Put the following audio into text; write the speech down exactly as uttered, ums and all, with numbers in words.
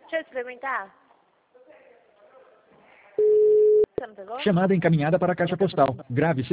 Deixa eu experimentar. Você não pegou? Chamada encaminhada para a caixa postal. Grave seu